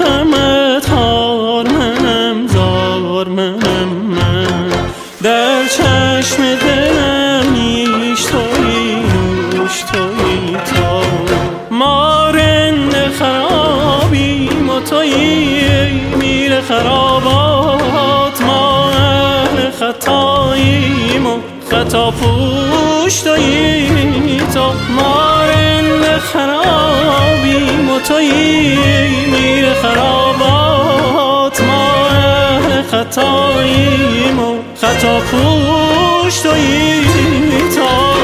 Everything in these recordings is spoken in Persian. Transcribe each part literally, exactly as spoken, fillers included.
غمت خار منم زار منم من در چشم دلم نیش تویی نوش تویی تا ما رند خرابیم و تویی میر خرابات ما اهل خطاییم و خطا پوش تویی تا ما رند خرابیم و تویی میر خرابات ما اهل خطاییم و خطا پوش تویی تا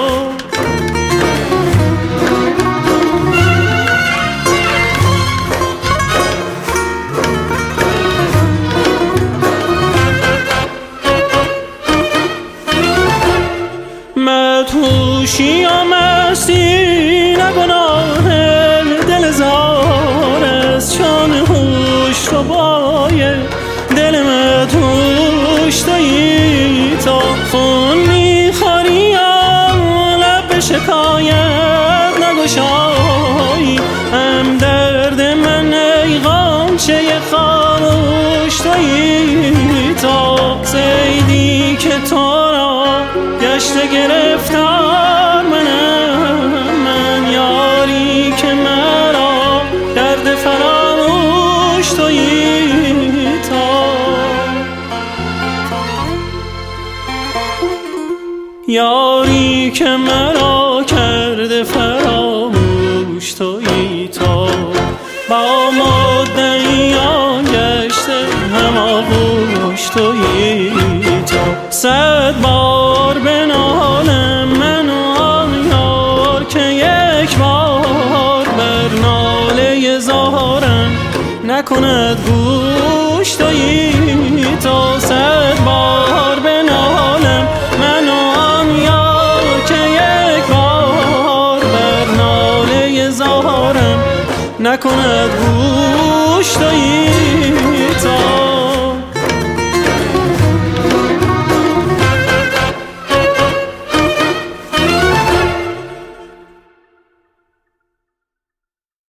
مدهوشی و مستی نه گناه دل زار است چون هوش رو بایه دل مدهوش تویی تا خون میخوری لب شکایت نگشایی هم درد من ای غنچه خاموش تویی تا صیدی که تو را گشته گرفتار منم من یاری که مرا درد فراموش تویی تا یاری که مرا کرده فراموش تویی تا با مدعیان گشته هم آغوش تویی تا صد بار بنالم من و آن یار که یک بار بر ناله زارم نکند گوش تویی تا صد بار بنالم من و آن یار که یک بار بر ناله زارم نکند گوش